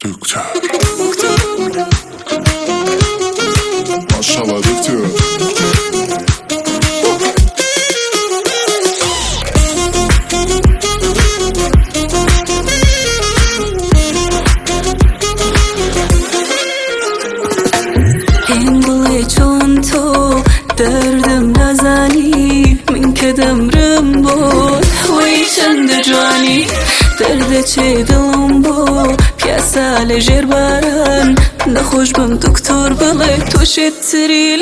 دكتور maşallah دكتور این دل چون تو دردم نزنی من که دمرم بود وی چند جوانی درد چه دلم بود پیاسه لجر باران نخوش بم دکتر بله تو شتری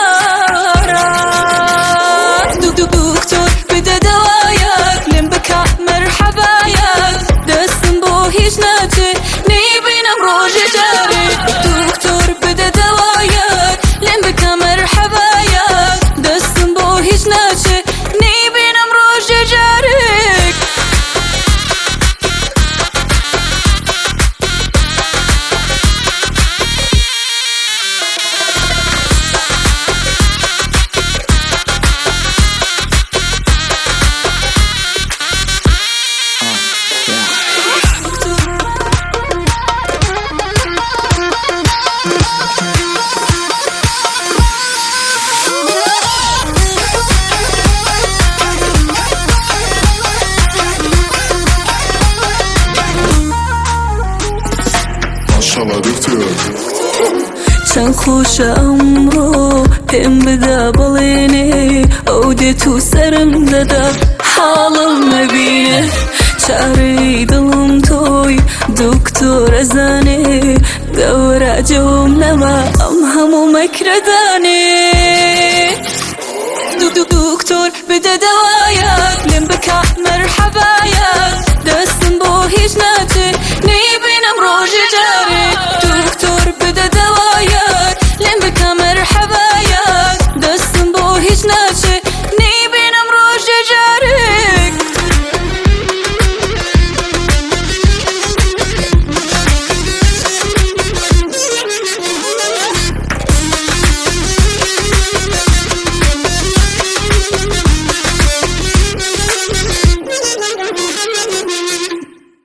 لجاران دکتر بده دوایت لم بکا مرحبایت دستم بو هیچ نچه نیبینم روژ جاری دکتر بده دوایت لم بکا مرحبایت دستم بو هیچ نچه نیبینم روژ جاری maşallah دكتور چند خوش امرو پیم بده بلینه او ده تو سرم دده حالم مبینه چاره دلم توی دکتر ازانه دور جوم نما ام همو مکردانه دکتر بده